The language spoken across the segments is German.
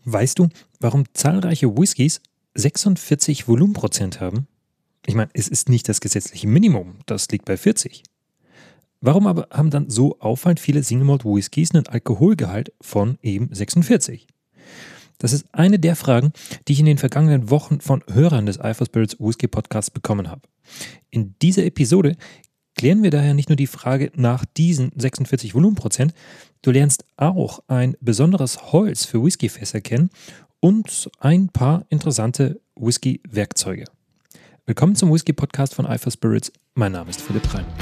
Weißt du, warum zahlreiche Whiskys 46 Volumenprozent haben? Ich meine, es ist nicht das gesetzliche Minimum, das liegt bei 40. Warum aber haben dann so auffallend viele Single Malt Whiskys einen Alkoholgehalt von eben 46? Das ist eine der Fragen, die ich in den vergangenen Wochen von Hörern des Eifer Spirits Whisky Podcasts bekommen habe. In dieser Episode klären wir daher nicht nur die Frage nach diesen 46 Volumenprozent, du lernst auch ein besonderes Holz für Whiskyfässer kennen und ein paar interessante Whisky-Werkzeuge. Willkommen zum Whisky-Podcast von Eifer Spirits. Mein Name ist Philipp Rein.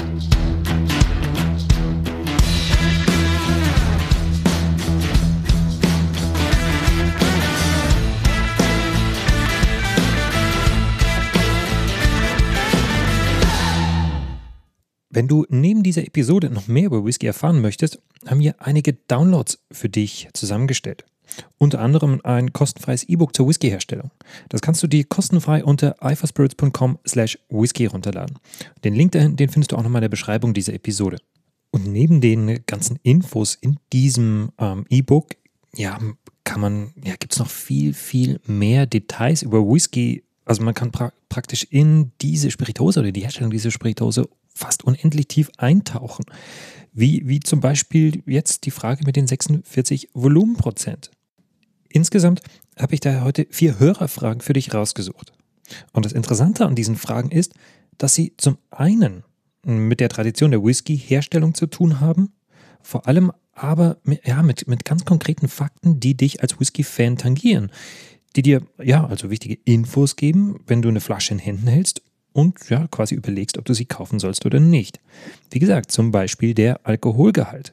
Wenn du neben dieser Episode noch mehr über Whisky erfahren möchtest, haben wir einige Downloads für dich zusammengestellt. Unter anderem ein kostenfreies E-Book zur Whisky-Herstellung. Das kannst du dir kostenfrei unter eiferspirits.com/whisky runterladen. Den Link dahin, den findest du auch nochmal in der Beschreibung dieser Episode. Und neben den ganzen Infos in diesem E-Book, gibt es noch viel mehr Details über Whisky. Also man kann praktisch in diese Spirituose oder die Herstellung dieser Spirituose fast unendlich tief eintauchen. Wie zum Beispiel jetzt die Frage mit den 46 Volumenprozent. Insgesamt habe ich daher heute 4 Hörerfragen für dich rausgesucht. Und das Interessante an diesen Fragen ist, dass sie zum einen mit der Tradition der Whisky-Herstellung zu tun haben, vor allem aber mit ganz konkreten Fakten, die dich als Whisky-Fan tangieren, die dir also wichtige Infos geben, wenn du eine Flasche in Händen hältst und quasi überlegst, ob du sie kaufen sollst oder nicht. Wie gesagt, zum Beispiel der Alkoholgehalt.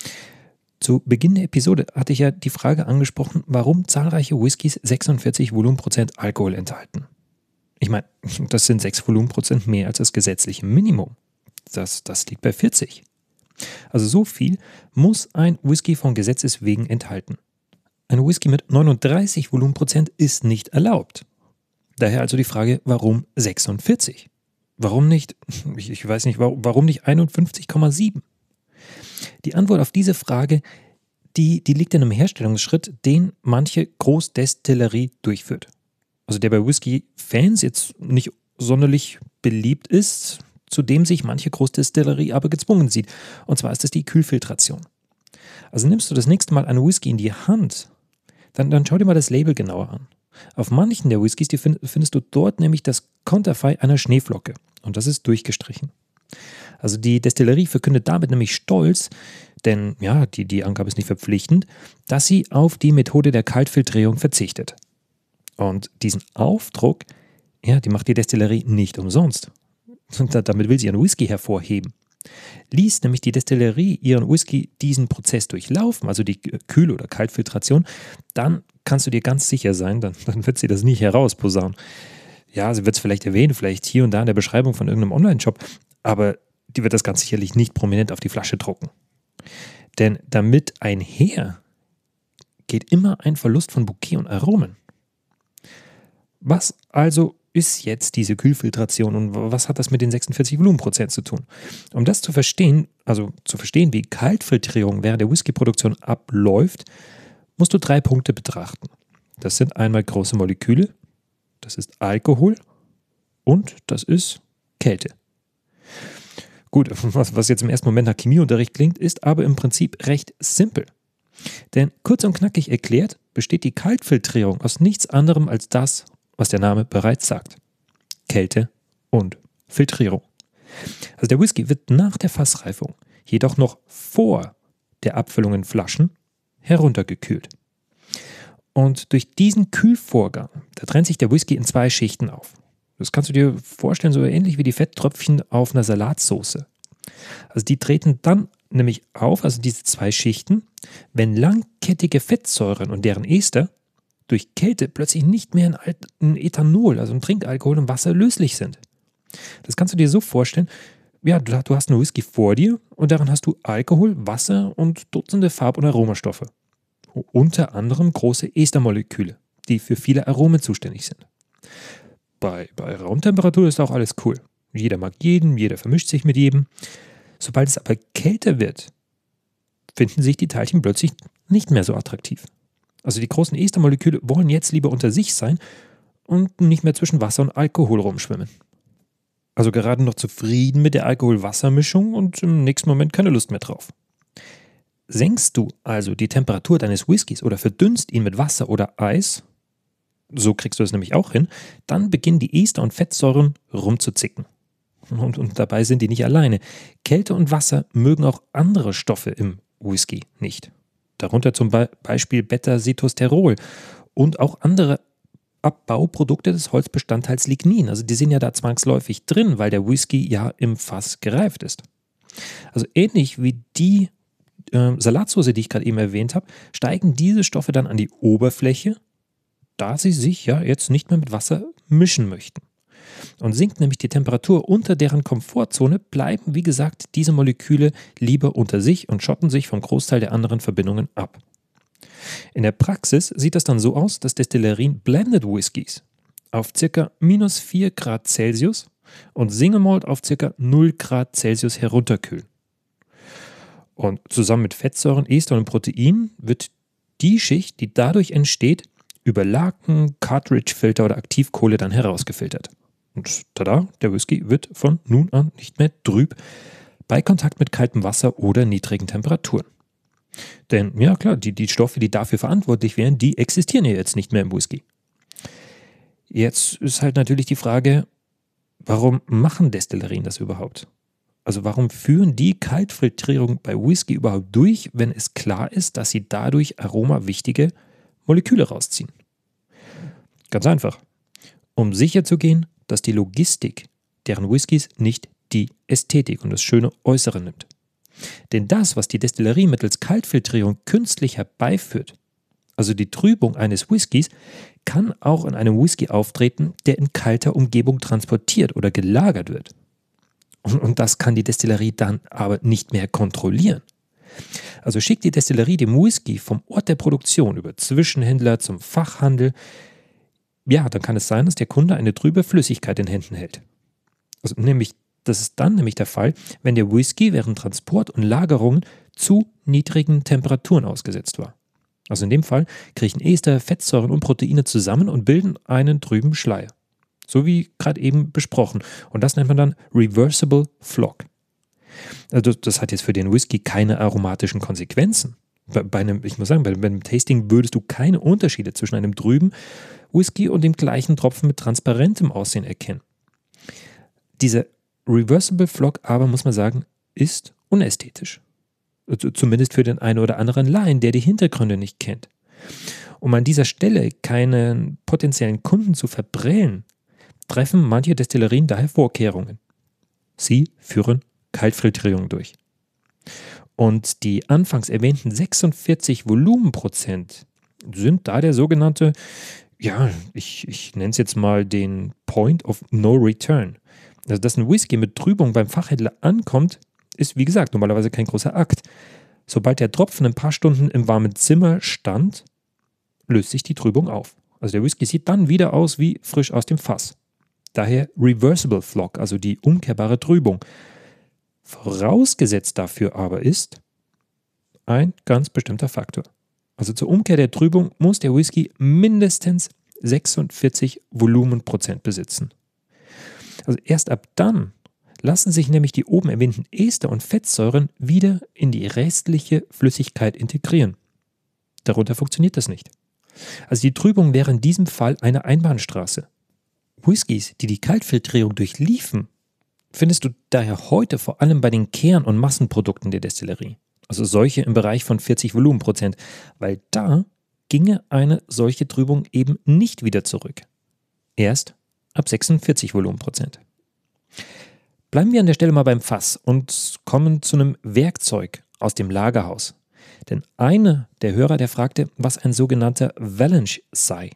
Zu Beginn der Episode hatte ich ja die Frage angesprochen, warum zahlreiche Whiskys 46 Volumenprozent Alkohol enthalten. Ich meine, das sind 6 Volumenprozent mehr als das gesetzliche Minimum. Das liegt bei 40. Also so viel muss ein Whisky von Gesetzes wegen enthalten. Ein Whisky mit 39 Volumenprozent ist nicht erlaubt. Daher also die Frage, warum 46? Warum nicht, ich weiß nicht, warum nicht 51,7? Die Antwort auf diese Frage, die liegt in einem Herstellungsschritt, den manche Großdestillerie durchführt. Also der bei Whisky-Fans jetzt nicht sonderlich beliebt ist, zu dem sich manche Großdestillerie aber gezwungen sieht. Und zwar ist das die Kühlfiltration. Also nimmst du das nächste Mal einen Whisky in die Hand, dann schau dir mal das Label genauer an. Auf manchen der Whiskys, die findest du dort nämlich das Konterfei einer Schneeflocke. Und das ist durchgestrichen. Also die Destillerie verkündet damit nämlich stolz, denn die Angabe ist nicht verpflichtend, dass sie auf die Methode der Kaltfiltrierung verzichtet. Und diesen Aufdruck, die macht die Destillerie nicht umsonst. Und damit will sie ihren Whisky hervorheben. Ließ nämlich die Destillerie ihren Whisky diesen Prozess durchlaufen, also die Kühl- oder Kaltfiltration, dann kannst du dir ganz sicher sein, dann wird sie das nicht herausposaunen. Ja, sie wird es vielleicht erwähnen, vielleicht hier und da in der Beschreibung von irgendeinem Online-Shop, aber die wird das ganz sicherlich nicht prominent auf die Flasche drucken. Denn damit einher geht immer ein Verlust von Bouquet und Aromen. Was also ist jetzt diese Kühlfiltration und was hat das mit den 46 Volumenprozent zu tun? Um das zu verstehen, wie Kaltfiltrierung während der Whiskyproduktion abläuft, musst du 3 Punkte betrachten. Das sind einmal große Moleküle, das ist Alkohol und das ist Kälte. Gut, was jetzt im ersten Moment nach Chemieunterricht klingt, ist aber im Prinzip recht simpel. Denn kurz und knackig erklärt, besteht die Kaltfiltrierung aus nichts anderem als das, was der Name bereits sagt. Kälte und Filtrierung. Also der Whisky wird nach der Fassreifung, jedoch noch vor der Abfüllung in Flaschen, heruntergekühlt. Und durch diesen Kühlvorgang, da trennt sich der Whisky in 2 Schichten auf. Das kannst du dir vorstellen, so ähnlich wie die Fetttröpfchen auf einer Salatsauce. Also die treten dann nämlich auf, also diese 2 Schichten, wenn langkettige Fettsäuren und deren Ester durch Kälte plötzlich nicht mehr in Ethanol, also in Trinkalkohol und Wasser löslich sind. Das kannst du dir so vorstellen, du hast einen Whisky vor dir und darin hast du Alkohol, Wasser und Dutzende Farb- und Aromastoffe. Unter anderem große Estermoleküle, die für viele Aromen zuständig sind. Bei Raumtemperatur ist auch alles cool. Jeder mag jeden, jeder vermischt sich mit jedem. Sobald es aber kälter wird, finden sich die Teilchen plötzlich nicht mehr so attraktiv. Also die großen Estermoleküle wollen jetzt lieber unter sich sein und nicht mehr zwischen Wasser und Alkohol rumschwimmen. Also gerade noch zufrieden mit der Alkohol-Wasser-Mischung und im nächsten Moment keine Lust mehr drauf. Senkst du also die Temperatur deines Whiskys oder verdünnst ihn mit Wasser oder Eis, so kriegst du es nämlich auch hin, dann beginnen die Ester und Fettsäuren rumzuzicken. Und dabei sind die nicht alleine. Kälte und Wasser mögen auch andere Stoffe im Whisky nicht. Darunter zum Beispiel Beta-Sitosterol und auch andere Abbauprodukte des Holzbestandteils Lignin. Also die sind ja da zwangsläufig drin, weil der Whisky ja im Fass gereift ist. Also ähnlich wie die Salatsauce, die ich gerade eben erwähnt habe, steigen diese Stoffe dann an die Oberfläche, da sie sich ja jetzt nicht mehr mit Wasser mischen möchten. Und sinkt nämlich die Temperatur unter deren Komfortzone, bleiben, wie gesagt, diese Moleküle lieber unter sich und schotten sich vom Großteil der anderen Verbindungen ab. In der Praxis sieht das dann so aus, dass Destillerien Blended Whiskys auf ca. -4 Grad Celsius und Single Malt auf ca. 0 Grad Celsius herunterkühlen. Und zusammen mit Fettsäuren, Estern und Proteinen wird die Schicht, die dadurch entsteht, über Laken, Cartridge-Filter oder Aktivkohle dann herausgefiltert. Und tada, der Whisky wird von nun an nicht mehr trüb bei Kontakt mit kaltem Wasser oder niedrigen Temperaturen. Denn, ja klar, die Stoffe, die dafür verantwortlich wären, die existieren ja jetzt nicht mehr im Whisky. Jetzt ist halt natürlich die Frage, warum machen Destillerien das überhaupt? Also warum führen die Kaltfiltrierung bei Whisky überhaupt durch, wenn es klar ist, dass sie dadurch aromawichtige Moleküle rausziehen? Ganz einfach. Um sicherzugehen, dass die Logistik deren Whiskys nicht die Ästhetik und das schöne Äußere nimmt. Denn das, was die Destillerie mittels Kaltfiltrierung künstlich herbeiführt, also die Trübung eines Whiskys, kann auch in einem Whisky auftreten, der in kalter Umgebung transportiert oder gelagert wird. Und das kann die Destillerie dann aber nicht mehr kontrollieren. Also schickt die Destillerie den Whisky vom Ort der Produktion über Zwischenhändler zum Fachhandel. Ja, dann kann es sein, dass der Kunde eine trübe Flüssigkeit in Händen hält. Also das ist dann nämlich der Fall, wenn der Whisky während Transport und Lagerungen zu niedrigen Temperaturen ausgesetzt war. Also in dem Fall kriechen Ester, Fettsäuren und Proteine zusammen und bilden einen trüben Schleier. So wie gerade eben besprochen. Und das nennt man dann Reversible Flock. Also das hat jetzt für den Whisky keine aromatischen Konsequenzen. Ich muss sagen, bei einem Tasting würdest du keine Unterschiede zwischen einem trüben Whisky und dem gleichen Tropfen mit transparentem Aussehen erkennen. Dieser Reversible Flock aber, muss man sagen, ist unästhetisch. Zumindest für den einen oder anderen Laien, der die Hintergründe nicht kennt. Um an dieser Stelle keinen potenziellen Kunden zu verprellen, treffen manche Destillerien daher Vorkehrungen. Sie führen Kaltfiltrierung durch. Und die anfangs erwähnten 46 Volumenprozent sind da der sogenannte, ja, ich nenne es jetzt mal den Point of No Return. Also, dass ein Whisky mit Trübung beim Fachhändler ankommt, ist wie gesagt normalerweise kein großer Akt. Sobald der Tropfen ein paar Stunden im warmen Zimmer stand, löst sich die Trübung auf. Also der Whisky sieht dann wieder aus wie frisch aus dem Fass. Daher Reversible Flock, also die umkehrbare Trübung. Vorausgesetzt dafür aber ist ein ganz bestimmter Faktor. Also zur Umkehr der Trübung muss der Whisky mindestens 46 Volumenprozent besitzen. Also erst ab dann lassen sich nämlich die oben erwähnten Ester und Fettsäuren wieder in die restliche Flüssigkeit integrieren. Darunter funktioniert das nicht. Also die Trübung wäre in diesem Fall eine Einbahnstraße. Whiskys, die die Kaltfiltrierung durchliefen, findest du daher heute vor allem bei den Kern- und Massenprodukten der Destillerie. Also solche im Bereich von 40 Volumenprozent, weil da ginge eine solche Trübung eben nicht wieder zurück. Erst ab 46 Volumenprozent. Bleiben wir an der Stelle mal beim Fass und kommen zu einem Werkzeug aus dem Lagerhaus. Denn einer der Hörer, der fragte, was ein sogenannter Valanche sei.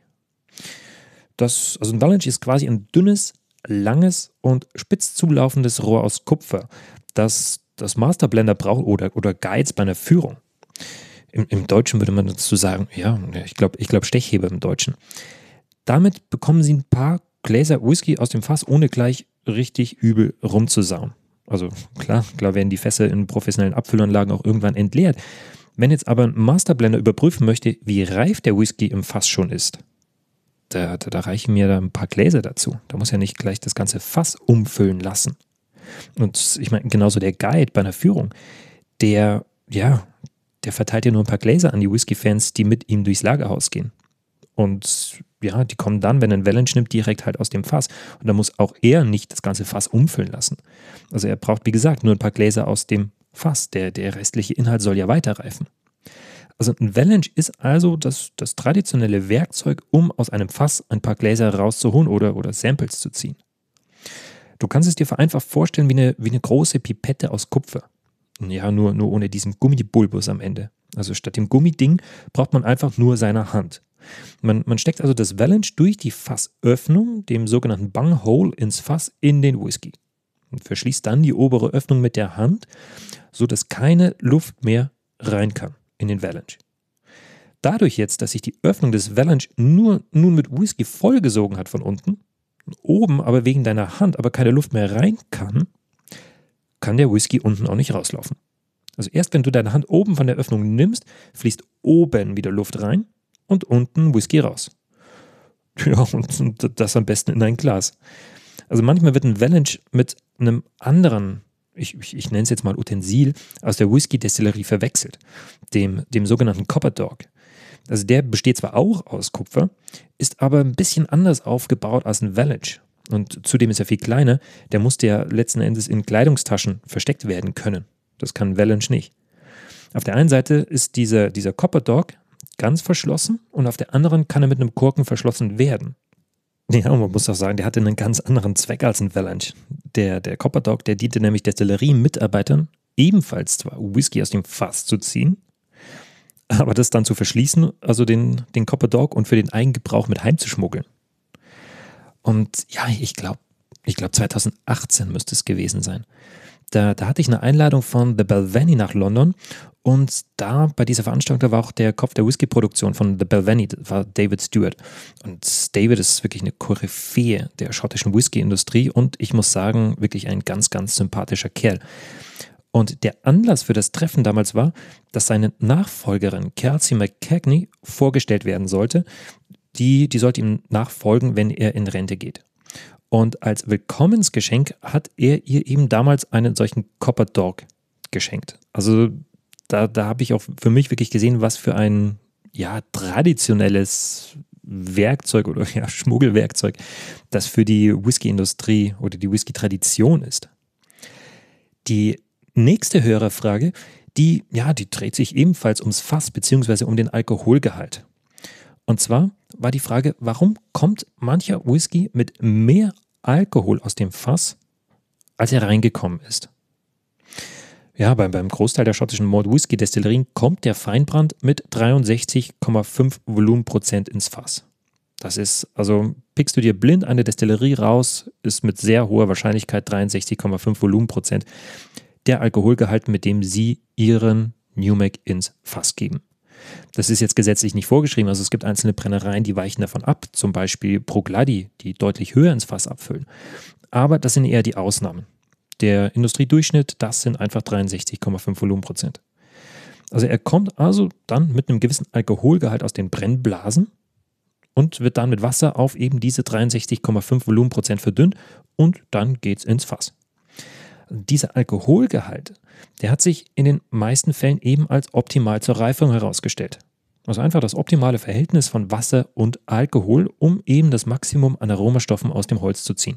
Also ein Valanche ist quasi ein dünnes, langes und spitz zulaufendes Rohr aus Kupfer, das das Masterblender braucht oder Guides bei einer Führung. Im Deutschen würde man dazu sagen, ich glaube Stechheber im Deutschen. Damit bekommen Sie ein paar Gläser Whisky aus dem Fass, ohne gleich richtig übel rumzusauen. Also klar werden die Fässer in professionellen Abfüllanlagen auch irgendwann entleert. Wenn jetzt aber ein Masterblender überprüfen möchte, wie reif der Whisky im Fass schon ist, da reichen mir da ein paar Gläser dazu. Da muss ja nicht gleich das ganze Fass umfüllen lassen. Und ich meine, genauso der Guide bei einer Führung, der verteilt ja nur ein paar Gläser an die Whisky-Fans, die mit ihm durchs Lagerhaus gehen. Und ja, die kommen dann, wenn er einen Wellensch nimmt, direkt halt aus dem Fass. Und da muss auch er nicht das ganze Fass umfüllen lassen. Also er braucht, wie gesagt, nur ein paar Gläser aus dem Fass. Der restliche Inhalt soll ja weiterreifen. Also ein Wellensch ist also das traditionelle Werkzeug, um aus einem Fass ein paar Gläser rauszuholen oder Samples zu ziehen. Du kannst es dir vereinfacht vorstellen wie eine große Pipette aus Kupfer. Ja, nur ohne diesen Gummibulbus am Ende. Also statt dem Gummiding braucht man einfach nur seine Hand. Man steckt also das Wellensch durch die Fassöffnung, dem sogenannten Bunghole, ins Fass in den Whisky. Und verschließt dann die obere Öffnung mit der Hand, sodass keine Luft mehr rein kann in den Wellensch. Dadurch jetzt, dass sich die Öffnung des Wellensch nun mit Whisky vollgesogen hat von unten, oben aber wegen deiner Hand aber keine Luft mehr rein kann der Whisky unten auch nicht rauslaufen. Also erst wenn du deine Hand oben von der Öffnung nimmst, fließt oben wieder Luft rein und unten Whisky raus. Ja, und das am besten in ein Glas. Also manchmal wird ein Wellensch mit einem anderen, ich nenne es jetzt mal Utensil, aus der Whisky-Destillerie verwechselt, dem sogenannten Copper Dog. Also der besteht zwar auch aus Kupfer, ist aber ein bisschen anders aufgebaut als ein Wellensch. Und zudem ist er viel kleiner, der musste ja letzten Endes in Kleidungstaschen versteckt werden können. Das kann ein Wellensch nicht. Auf der einen Seite ist dieser Copper Dog ganz verschlossen und auf der anderen kann er mit einem Korken verschlossen werden. Ja, und man muss auch sagen, der hatte einen ganz anderen Zweck als ein Wellensch. Der Copper Dog, der diente nämlich Destillerie-Mitarbeitern, ebenfalls zwar Whisky aus dem Fass zu ziehen, aber das dann zu verschließen, also den Copper Dog und für den Eigengebrauch mit heimzuschmuggeln. Und ja, ich glaube 2018 müsste es gewesen sein. Da hatte ich eine Einladung von The Balvenie nach London und da bei dieser Veranstaltung, da war auch der Kopf der Whisky-Produktion von The Balvenie, das war David Stewart. Und David ist wirklich eine Koryphäe der schottischen Whisky-Industrie und ich muss sagen, wirklich ein ganz, ganz sympathischer Kerl. Und der Anlass für das Treffen damals war, dass seine Nachfolgerin Kelsey McCagney vorgestellt werden sollte. Die sollte ihm nachfolgen, wenn er in Rente geht. Und als Willkommensgeschenk hat er ihr eben damals einen solchen Copper Dog geschenkt. Also da habe ich auch für mich wirklich gesehen, was für ein traditionelles Werkzeug oder Schmuggelwerkzeug das für die Whisky-Industrie oder die Whisky-Tradition ist. Die nächste Hörerfrage, die dreht sich ebenfalls ums Fass bzw. um den Alkoholgehalt. Und zwar war die Frage, warum kommt mancher Whisky mit mehr Alkohol aus dem Fass, als er reingekommen ist? Ja, beim Großteil der schottischen Malt-Whisky-Destillerien kommt der Feinbrand mit 63,5 Volumenprozent ins Fass. Das ist, also pickst du dir blind eine Destillerie raus, ist mit sehr hoher Wahrscheinlichkeit 63,5 Volumenprozent der Alkoholgehalt, mit dem sie ihren New Make ins Fass geben. Das ist jetzt gesetzlich nicht vorgeschrieben, also es gibt einzelne Brennereien, die weichen davon ab, zum Beispiel Bruichladdich, die deutlich höher ins Fass abfüllen. Aber das sind eher die Ausnahmen. Der Industriedurchschnitt, das sind einfach 63,5 Volumenprozent. Also er kommt also dann mit einem gewissen Alkoholgehalt aus den Brennblasen und wird dann mit Wasser auf eben diese 63,5 Volumenprozent verdünnt und dann geht's ins Fass. Dieser Alkoholgehalt, der hat sich in den meisten Fällen eben als optimal zur Reifung herausgestellt. Also einfach das optimale Verhältnis von Wasser und Alkohol, um eben das Maximum an Aromastoffen aus dem Holz zu ziehen.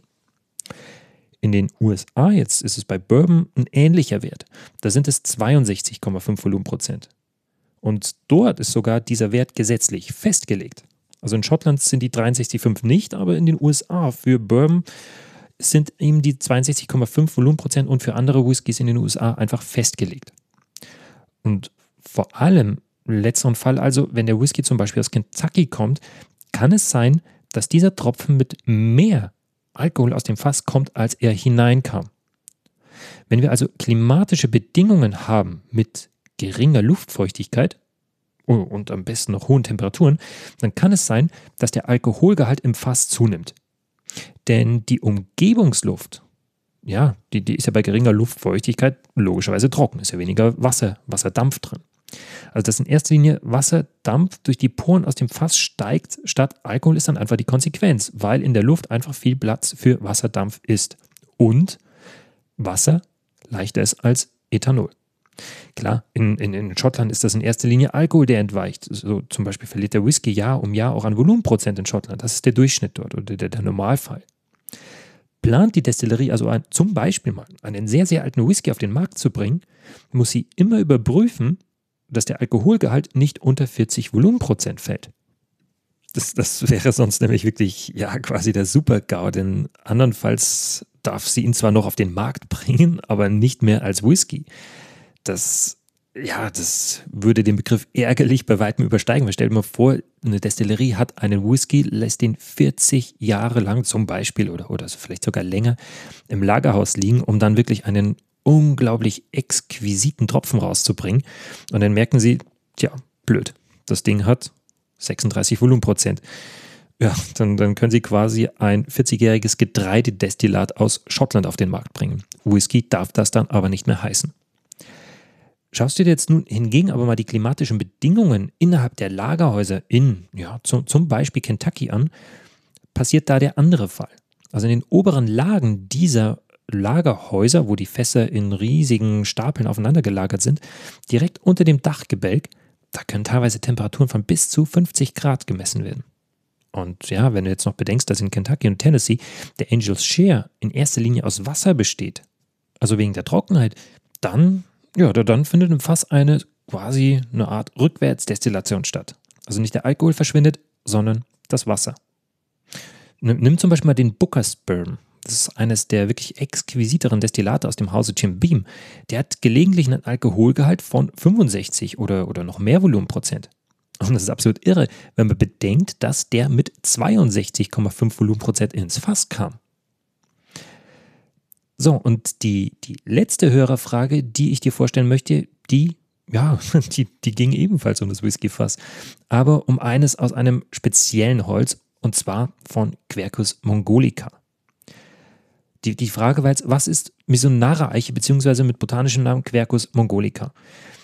In den USA jetzt ist es bei Bourbon ein ähnlicher Wert. Da sind es 62,5 Volumenprozent. Und dort ist sogar dieser Wert gesetzlich festgelegt. Also in Schottland sind die 63,5 nicht, aber in den USA für Bourbon sind eben die 62,5 Volumenprozent und für andere Whiskys in den USA einfach festgelegt. Und vor allem im letzteren Fall, also wenn der Whisky zum Beispiel aus Kentucky kommt, kann es sein, dass dieser Tropfen mit mehr Alkohol aus dem Fass kommt, als er hineinkam. Wenn wir also klimatische Bedingungen haben mit geringer Luftfeuchtigkeit und am besten noch hohen Temperaturen, dann kann es sein, dass der Alkoholgehalt im Fass zunimmt. Denn die Umgebungsluft, die ist ja bei geringer Luftfeuchtigkeit logischerweise trocken, ist ja weniger Wasserdampf drin. Also dass in erster Linie Wasserdampf durch die Poren aus dem Fass steigt statt Alkohol ist dann einfach die Konsequenz, weil in der Luft einfach viel Platz für Wasserdampf ist. Und Wasser leichter ist als Ethanol. Klar, in Schottland ist das in erster Linie Alkohol, der entweicht. So zum Beispiel verliert der Whisky Jahr um Jahr auch an Volumenprozent in Schottland. Das ist der Durchschnitt dort oder der Normalfall. Plant die Destillerie also zum Beispiel mal einen sehr, sehr alten Whisky auf den Markt zu bringen, muss sie immer überprüfen, dass der Alkoholgehalt nicht unter 40 Volumenprozent fällt. Das wäre sonst nämlich wirklich, ja, quasi der Super-GAU, denn andernfalls darf sie ihn zwar noch auf den Markt bringen, aber nicht mehr als Whisky. Das würde den Begriff ärgerlich bei weitem übersteigen. Stell dir mal vor, eine Destillerie hat einen Whisky, lässt den 40 Jahre lang zum Beispiel oder vielleicht sogar länger im Lagerhaus liegen, um dann wirklich einen unglaublich exquisiten Tropfen rauszubringen. Und dann merken sie, blöd, das Ding hat 36 Volumenprozent. Ja, dann können sie quasi ein 40-jähriges Getreidedestillat aus Schottland auf den Markt bringen. Whisky darf das dann aber nicht mehr heißen. Schaust du dir jetzt nun hingegen aber mal die klimatischen Bedingungen innerhalb der Lagerhäuser zum Beispiel Kentucky an, passiert da der andere Fall. Also in den oberen Lagen dieser Lagerhäuser, wo die Fässer in riesigen Stapeln aufeinander gelagert sind, direkt unter dem Dachgebälk, da können teilweise Temperaturen von bis zu 50 Grad gemessen werden. Und ja, wenn du jetzt noch bedenkst, dass in Kentucky und Tennessee der Angel's Share in erster Linie aus Wasser besteht, also wegen der Trockenheit, dann findet im Fass quasi eine Art Rückwärtsdestillation statt. Also nicht der Alkohol verschwindet, sondern das Wasser. Nimm zum Beispiel mal den Booker Sperm. Das ist eines der wirklich exquisiteren Destillate aus dem Hause Jim Beam. Der hat gelegentlich einen Alkoholgehalt von 65 oder noch mehr Volumenprozent. Und das ist absolut irre, wenn man bedenkt, dass der mit 62,5 Volumenprozent ins Fass kam. So, und die letzte Hörerfrage, die ich dir vorstellen möchte, die ging ebenfalls um das Whiskyfass, aber um eines aus einem speziellen Holz, und zwar von Quercus mongolica. Die Frage war jetzt, was ist Misonara-Eiche, beziehungsweise mit botanischem Namen Quercus mongolica?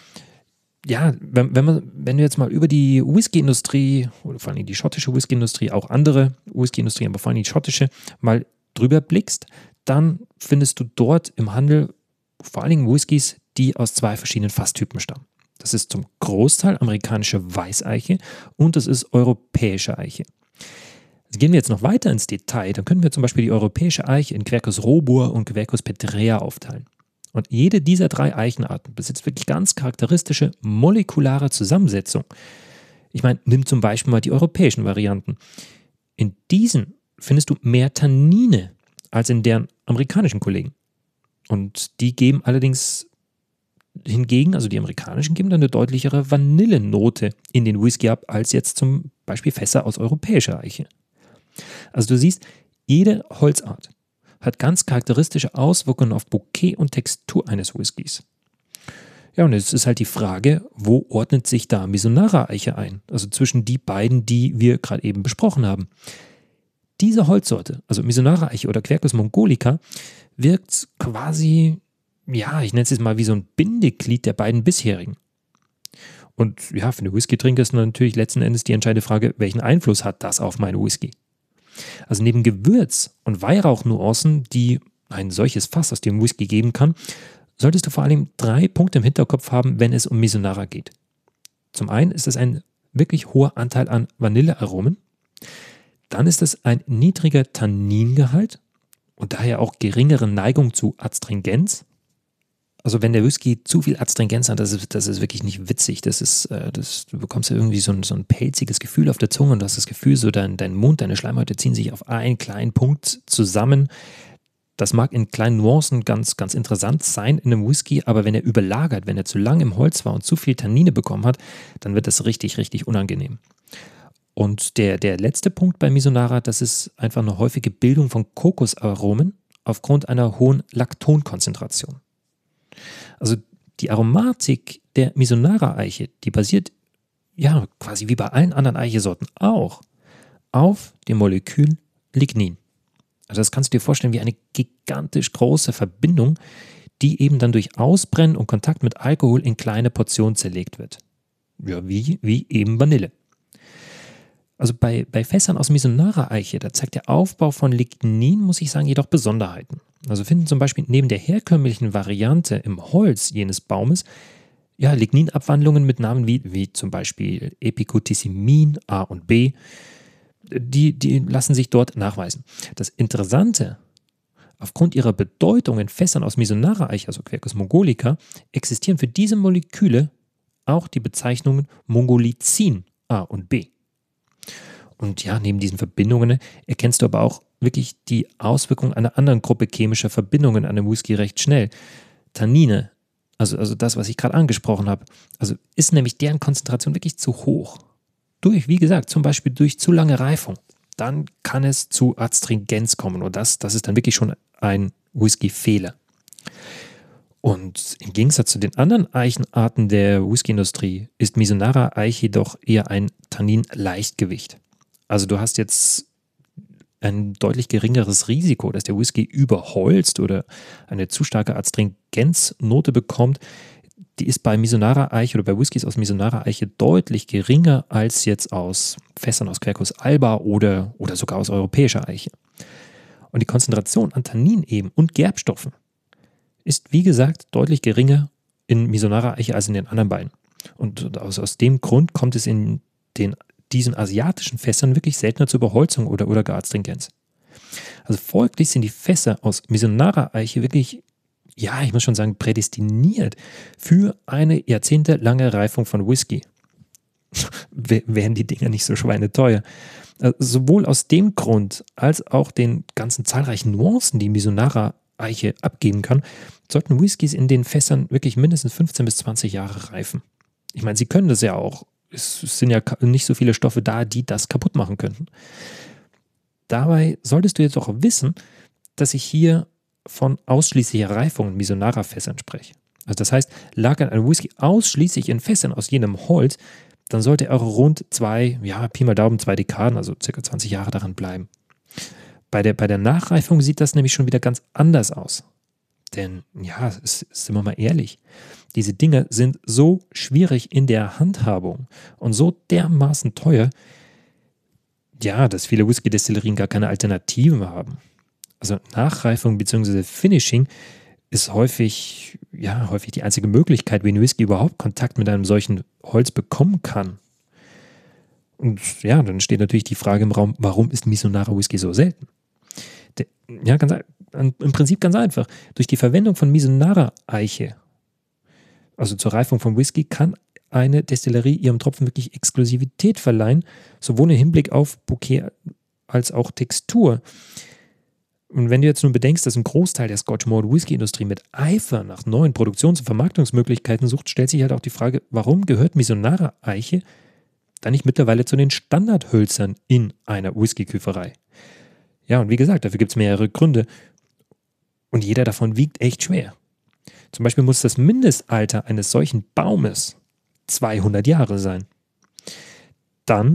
Ja, wenn du jetzt mal über die Whisky-Industrie, oder vor allem die schottische Whisky-Industrie, auch andere Whisky-Industrien, aber vor allem die schottische, mal drüber blickst, dann findest du dort im Handel vor allen Dingen Whiskys, die aus 2 verschiedenen Fasstypen stammen. Das ist zum Großteil amerikanische Weißeiche und das ist europäische Eiche. Also gehen wir jetzt noch weiter ins Detail, dann können wir zum Beispiel die europäische Eiche in Quercus robur und Quercus petrea aufteilen. Und jede dieser 3 Eichenarten besitzt wirklich ganz charakteristische molekulare Zusammensetzung. Ich meine, nimm zum Beispiel mal die europäischen Varianten. In diesen findest du mehr Tannine als in deren amerikanischen Kollegen. Und die geben allerdings hingegen, also die amerikanischen geben dann eine deutlichere Vanillenote in den Whisky ab, als jetzt zum Beispiel Fässer aus europäischer Eiche. Also du siehst, jede Holzart hat ganz charakteristische Auswirkungen auf Bouquet und Textur eines Whiskys. Ja, und jetzt ist halt die Frage, wo ordnet sich da Misonara-Eiche ein? Also zwischen die beiden, die wir gerade eben besprochen haben. Diese Holzsorte, also Misonara-Eiche oder Quercus mongolica, wirkt quasi, ich nenne es jetzt mal wie so ein Bindeglied der beiden bisherigen. Und ja, für eine Whisky-Trinker ist natürlich letzten Endes die entscheidende Frage, welchen Einfluss hat das auf meinen Whisky? Also neben Gewürz- und Weihrauchnuancen, die ein solches Fass aus dem Whisky geben kann, solltest du vor allem 3 Punkte im Hinterkopf haben, wenn es um Misonara geht. Zum einen ist es ein wirklich hoher Anteil an Vanillearomen. Dann ist es ein niedriger Tanningehalt und daher auch geringere Neigung zu Astringenz. Also wenn der Whisky zu viel Astringenz hat, das ist wirklich nicht witzig. Du bekommst ja irgendwie so ein pelziges Gefühl auf der Zunge und du hast das Gefühl, so dein Mund, deine Schleimhäute ziehen sich auf einen kleinen Punkt zusammen. Das mag in kleinen Nuancen ganz, ganz interessant sein in einem Whisky, aber wenn er überlagert, wenn er zu lang im Holz war und zu viel Tannine bekommen hat, dann wird das richtig, richtig unangenehm. Und der letzte Punkt bei Misonara, das ist einfach eine häufige Bildung von Kokosaromen aufgrund einer hohen Laktonkonzentration. Also die Aromatik der Misonara-Eiche, die basiert ja quasi wie bei allen anderen Eichesorten auch auf dem Molekül Lignin. Also das kannst du dir vorstellen wie eine gigantisch große Verbindung, die eben dann durch Ausbrennen und Kontakt mit Alkohol in kleine Portionen zerlegt wird. Ja, wie eben Vanille. Also bei Fässern aus Misonara Eiche, da zeigt der Aufbau von Lignin, muss ich sagen, jedoch Besonderheiten. Also finden zum Beispiel neben der herkömmlichen Variante im Holz jenes Baumes ja, Ligninabwandlungen mit Namen wie zum Beispiel Epicutissimin A und B, die lassen sich dort nachweisen. Das Interessante, aufgrund ihrer Bedeutung in Fässern aus Misonara Eiche, also Quercus mongolica, existieren für diese Moleküle auch die Bezeichnungen Mongolizin A und B. Und ja, neben diesen Verbindungen erkennst du aber auch wirklich die Auswirkungen einer anderen Gruppe chemischer Verbindungen an dem Whisky recht schnell. Tannine, also das, was ich gerade angesprochen habe, also ist nämlich deren Konzentration wirklich zu hoch. Wie gesagt, zum Beispiel durch zu lange Reifung. Dann kann es zu Adstringenz kommen und das ist dann wirklich schon ein Whisky-Fehler. Und im Gegensatz zu den anderen Eichenarten der Whiskyindustrie ist Misonara Eiche jedoch eher ein Tannin-Leichtgewicht. Also du hast jetzt ein deutlich geringeres Risiko, dass der Whisky überholzt oder eine zu starke Adstringenznote bekommt. Die ist bei Misonara Eiche oder bei Whiskys aus Misonara Eiche deutlich geringer als jetzt aus Fässern aus Quercus alba oder sogar aus europäischer Eiche. Und die Konzentration an Tannin eben und Gerbstoffen ist, wie gesagt, deutlich geringer in Misonara Eiche als in den anderen beiden. Und aus dem Grund kommt es in diesen asiatischen Fässern wirklich seltener zur Überholzung oder gar Adstringenz. Also folglich sind die Fässer aus Misonara Eiche wirklich, ja, ich muss schon sagen, prädestiniert für eine jahrzehntelange Reifung von Whisky. Wären die Dinger nicht so schweineteuer. Also sowohl aus dem Grund als auch den ganzen zahlreichen Nuancen, die Misonara Eiche abgeben kann, sollten Whiskys in den Fässern wirklich mindestens 15 bis 20 Jahre reifen. Ich meine, sie können das ja auch. Es sind ja nicht so viele Stoffe da, die das kaputt machen könnten. Dabei solltest du jetzt auch wissen, dass ich hier von ausschließlicher Reifung in Misonara-Fässern spreche. Also das heißt, lagert ein Whisky ausschließlich in Fässern aus jenem Holz, dann sollte er auch rund Pi mal Daumen 2 Dekaden, also ca. 20 Jahre daran bleiben. Bei der Nachreifung sieht das nämlich schon wieder ganz anders aus. Denn, ja, sind wir mal ehrlich, diese Dinge sind so schwierig in der Handhabung und so dermaßen teuer, ja, dass viele Whisky-Destillerien gar keine Alternative haben. Also Nachreifung bzw. Finishing ist häufig die einzige Möglichkeit, wie ein Whisky überhaupt Kontakt mit einem solchen Holz bekommen kann. Und ja, dann steht natürlich die Frage im Raum, warum ist Misonara Whisky so selten? Ja, im Prinzip ganz einfach. Durch die Verwendung von Misonara Eiche, also zur Reifung von Whisky, kann eine Destillerie ihrem Tropfen wirklich Exklusivität verleihen, sowohl im Hinblick auf Bouquet als auch Textur. Und wenn du jetzt nun bedenkst, dass ein Großteil der Scotch Malt Whisky Industrie mit Eifer nach neuen Produktions- und Vermarktungsmöglichkeiten sucht, stellt sich halt auch die Frage, warum gehört Misonara Eiche dann nicht mittlerweile zu den Standardhölzern in einer Whiskyküferei? Ja, und wie gesagt, dafür gibt es mehrere Gründe. Und jeder davon wiegt echt schwer. Zum Beispiel muss das Mindestalter eines solchen Baumes 200 Jahre sein. Dann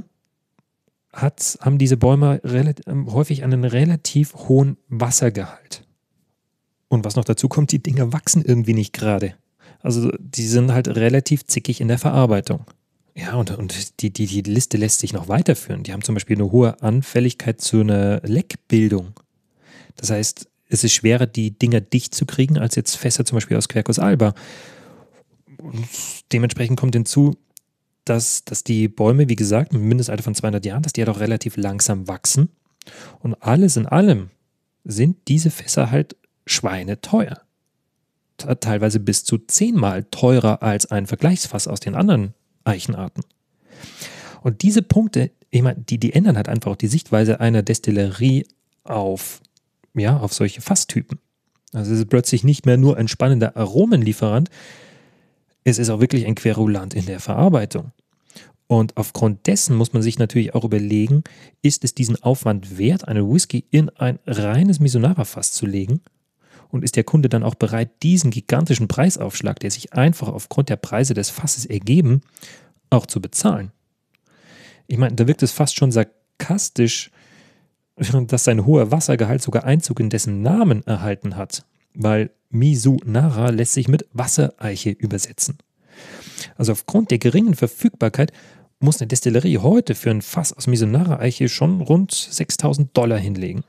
haben diese Bäume häufig einen relativ hohen Wassergehalt. Und was noch dazu kommt, die Dinger wachsen irgendwie nicht gerade. Also die sind halt relativ zickig in der Verarbeitung. Ja, und die Liste lässt sich noch weiterführen. Die haben zum Beispiel eine hohe Anfälligkeit zu einer Leckbildung. Das heißt, es ist schwerer, die Dinger dicht zu kriegen, als jetzt Fässer zum Beispiel aus Quercus alba. Und dementsprechend kommt hinzu, dass die Bäume, wie gesagt, mit einem Mindestalter von 200 Jahren, dass die halt auch relativ langsam wachsen. Und alles in allem sind diese Fässer halt schweineteuer. Teilweise bis zu 10-mal teurer als ein Vergleichsfass aus den anderen Eichenarten. Und diese Punkte, ich meine, die ändern halt einfach auch die Sichtweise einer Destillerie auf solche Fasstypen. Also es ist plötzlich nicht mehr nur ein spannender Aromenlieferant, es ist auch wirklich ein Querulant in der Verarbeitung. Und aufgrund dessen muss man sich natürlich auch überlegen, ist es diesen Aufwand wert, einen Whisky in ein reines Misonara-Fass zu legen? Und ist der Kunde dann auch bereit, diesen gigantischen Preisaufschlag, der sich einfach aufgrund der Preise des Fasses ergeben, auch zu bezahlen? Ich meine, da wirkt es fast schon sarkastisch, dass sein hoher Wassergehalt sogar Einzug in dessen Namen erhalten hat. Weil Mizunara lässt sich mit Wassereiche übersetzen. Also aufgrund der geringen Verfügbarkeit muss eine Destillerie heute für ein Fass aus Mizunara-Eiche schon rund $6.000 hinlegen.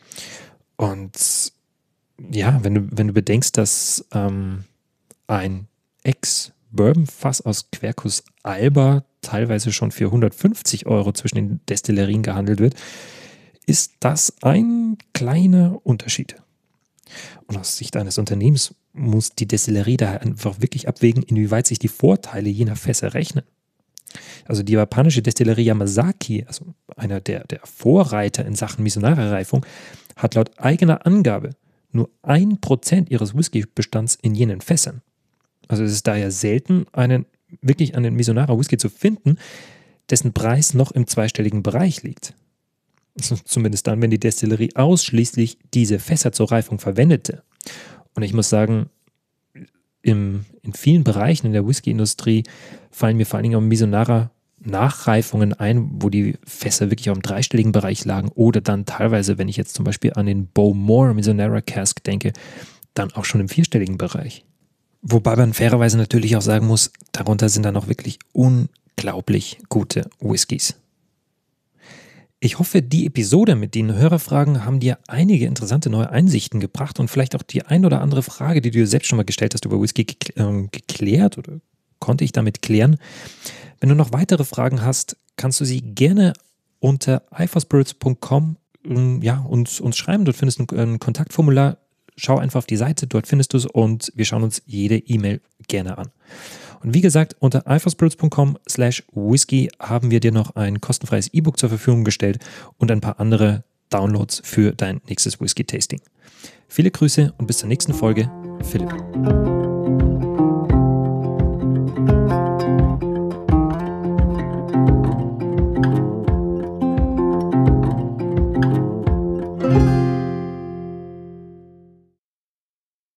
Und ja, wenn du bedenkst, dass ein Ex-Bourbon-Fass aus Quercus Alba teilweise schon für €150 zwischen den Destillerien gehandelt wird, ist das ein kleiner Unterschied. Und aus Sicht eines Unternehmens muss die Destillerie daher einfach wirklich abwägen, inwieweit sich die Vorteile jener Fässer rechnen. Also die japanische Destillerie Yamazaki, also einer der Vorreiter in Sachen Mizunara-Reifung, hat laut eigener Angabe nur 1% ihres Whisky-Bestands in jenen Fässern. Also es ist daher selten, wirklich einen Mizunara-Whisky zu finden, dessen Preis noch im zweistelligen Bereich liegt. Also zumindest dann, wenn die Destillerie ausschließlich diese Fässer zur Reifung verwendete. Und ich muss sagen, in vielen Bereichen in der Whisky-Industrie fallen mir vor allen Dingen auch Mizunara-Nachreifungen ein, wo die Fässer wirklich auch im dreistelligen Bereich lagen oder dann teilweise, wenn ich jetzt zum Beispiel an den Bowmore Mizunara Cask denke, dann auch schon im vierstelligen Bereich. Wobei man fairerweise natürlich auch sagen muss, darunter sind dann auch wirklich unglaublich gute Whiskys. Ich hoffe, die Episode mit den Hörerfragen haben dir einige interessante neue Einsichten gebracht und vielleicht auch die ein oder andere Frage, die du dir selbst schon mal gestellt hast über Whisky, geklärt oder konnte ich damit klären. Wenn du noch weitere Fragen hast, kannst du sie gerne unter iforspirits.com uns schreiben. Dort findest du ein Kontaktformular. Schau einfach auf die Seite, dort findest du es und wir schauen uns jede E-Mail gerne an. Und wie gesagt, unter iforspirits.com/whisky haben wir dir noch ein kostenfreies E-Book zur Verfügung gestellt und ein paar andere Downloads für dein nächstes Whisky-Tasting. Viele Grüße und bis zur nächsten Folge. Philipp.